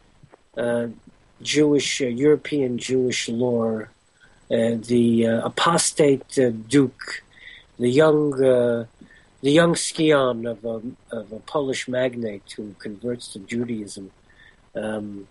uh, Jewish uh, European Jewish lore, uh, the uh, apostate uh, Duke, the young uh, the young scion of a of a Polish magnate who converts to Judaism, um,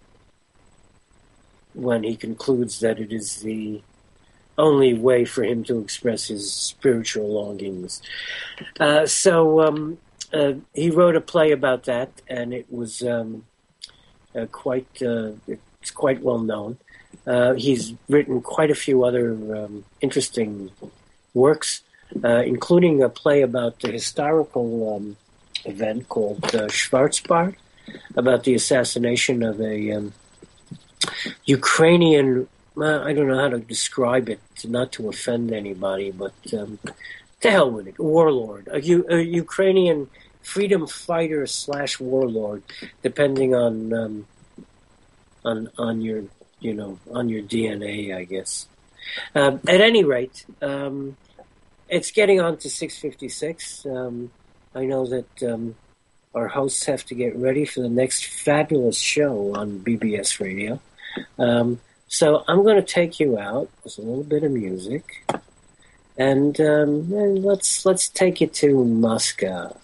when he concludes that it is the only way for him to express his spiritual longings. Uh, so. Um, Uh, he wrote a play about that, and it was um, uh, quite uh, it's quite well known. Uh, he's written quite a few other um, interesting works. uh, including a play about the historical um, event called uh, Schwarzbart, about the assassination of a um, Ukrainian, uh, I don't know how to describe it, not to offend anybody, but um, to hell with it, warlord, a, U- a Ukrainian freedom fighter slash warlord, depending on um, on on your you know on your D N A, I guess. Um, at any rate, um, it's getting on to six fifty-six. Um, I know that um, our hosts have to get ready for the next fabulous show on B B S Radio. Um, so I'm going to take you out with a little bit of music, and, um, and let's let's take it to Moscow.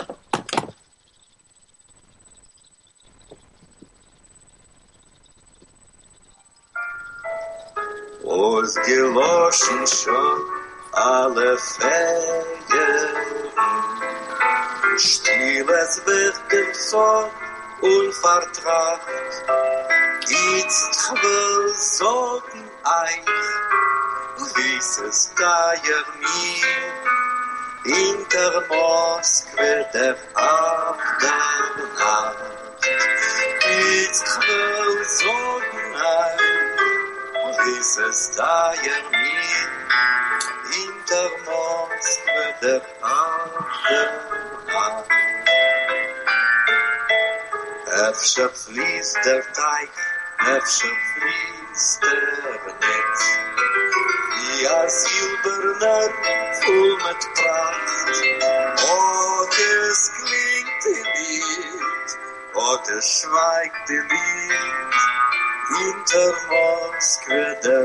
Ausgeloschen schon alle Ferien, stilles wird der Zorn unvertracht. Jetzt will sagen euch, wie es da ihr mir in der Moskwe der Afternacht. Jetzt will sagen euch, wie es da ihr mir in der Moskwe der Afternacht. Efter fließt der Teich, efter fließt der Netz, wie ein silberner voll mit Pracht. Und es klingt im Lied, und es schweigt im Lied, hinter Moskwe der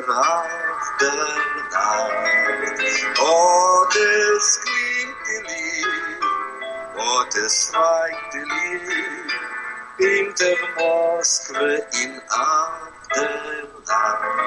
Afternacht. Und es klingt im Lied, und es schweigt im Lied, hinter Moskwe in Afternacht.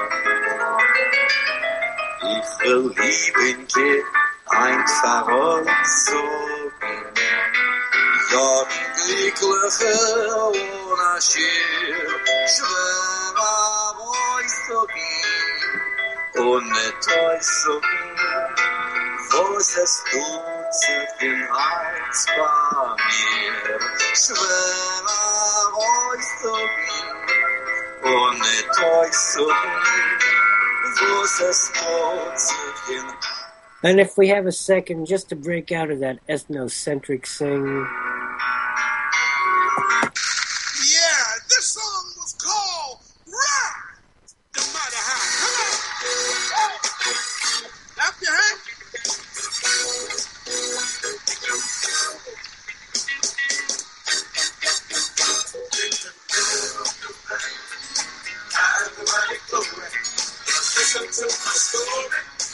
Ich will lieben dir einfach aussuchen, ja, glückliche ohne Schirr, schwer aussuchen, ohne Täuschung, was es tut sich im Herz bei mir, schwer aussuchen, ohne Täuschung, was es tut sich im. And if we have a second just to break out of that ethnocentric sing. Yeah, this song was called Rock the Mighty High. Come on. Clap your hands. Listen to my story.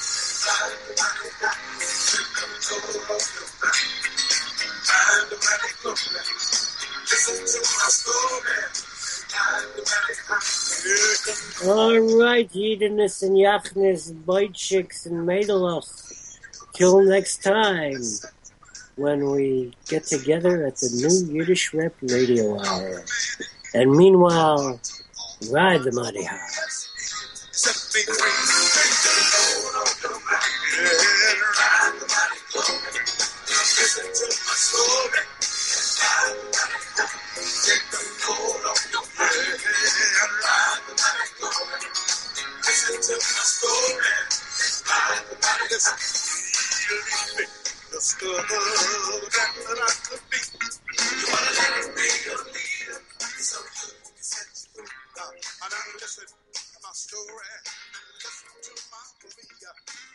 All right, Yedenis and Yachnis, Boychiks and Maidaloch. Till next time, when we get together at the new Yiddish Rep Radio Hour. And meanwhile, ride the mighty high. Set me free, take the load off your back, and ride the mighty glory. Listen to my story, ride the mighty glory. Take the load off your back, and ride the mighty glory. Listen to my story, ride the mighty glory. Believe me, the struggle that I could be. You wanna let me be your leader, so good, set you free. Now, I never listen. My story, listen to my career.